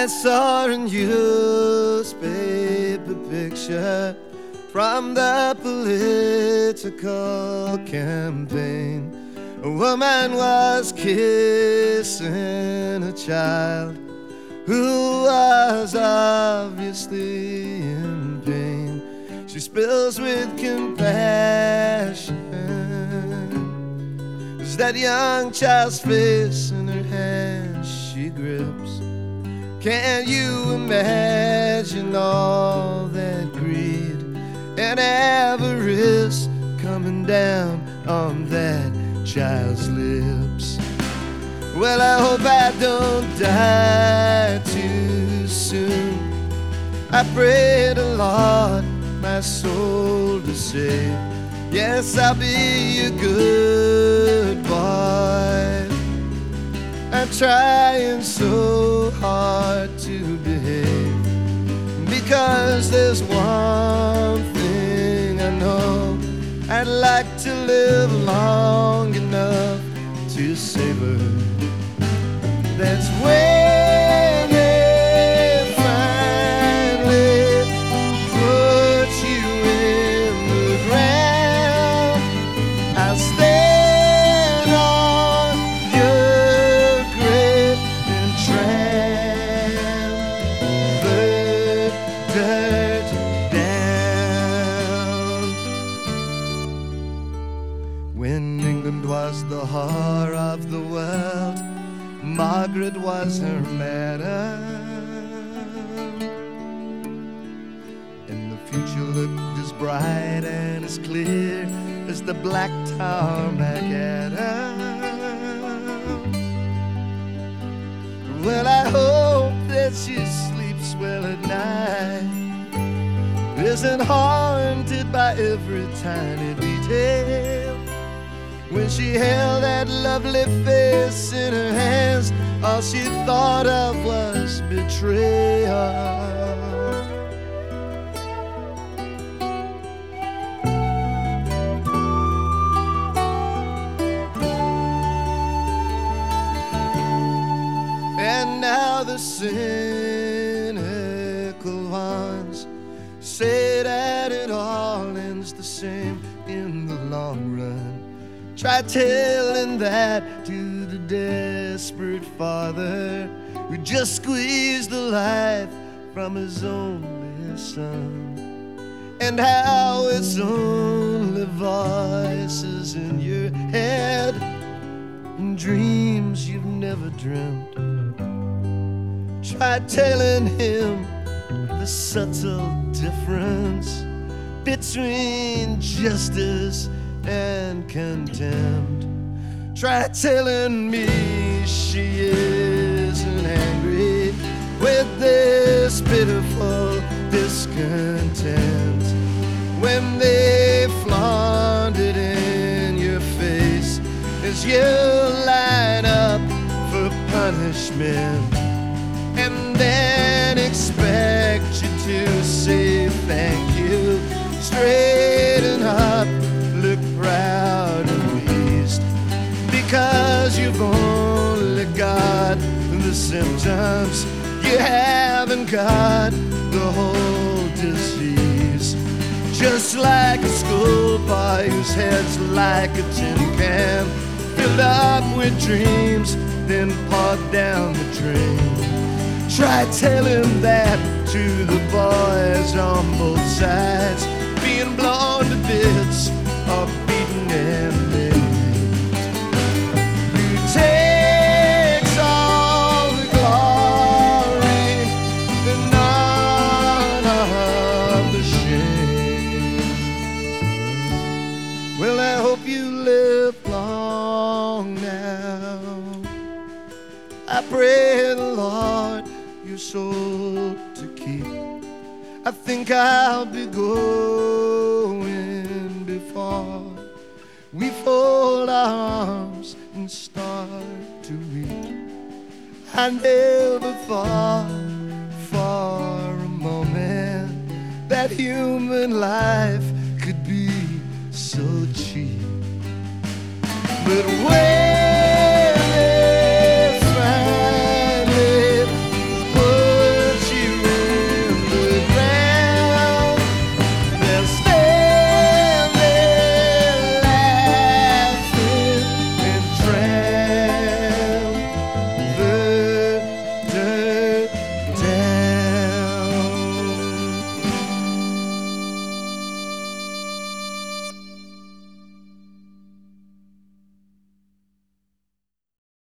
I saw a newspaper picture from the political campaign. A woman was kissing a child who was obviously in pain. She spills with compassion as that young child's face in her hand she grips. Can you imagine all that greed and avarice coming down on that child's lips? Well, I hope I don't die too soon. I pray the Lord my soul to save. Yes, I'll be a good boy. I'm trying so hard to behave, because there's one thing I know: I'd like to live long enough to savor. That's when they finally put you in the ground. I'll stand on your grave and tramp the dirt down. When England was the whore of the world, Margaret was her madam, and the future looked as bright and as clear as the black tarmac Adam. Well, I hope that she sleeps well at night, isn't haunted by every tiny detail. When she held that lovely face in her hands, all she thought of was betrayal. And now the cynical ones say that it all ends the same in the long run. Try telling that to the desperate father who just squeezed the life from his only son, and how it's only voices in your head and dreams you've never dreamt. Try telling him the subtle difference between justice and contempt. Try telling me she isn't angry with this pitiful discontent when they flaunt it in your face as you line up for punishment, and then expect you to say thank you. Straighten up, look proud and pleased, because you've only got the symptoms, you haven't got the whole disease. Just like a schoolboy whose head's like a tin can, filled up with dreams, then poured down the drain. Try telling that to the boys on both sides, being blown to bits or beaten and maimed. Who takes all the glory and none of the shame? Well, I hope you live long now. I pray the Lord your soul to keep. I think I'll be going before we fold our arms and start to weep. I never thought for a moment that human life could be so cheap. But when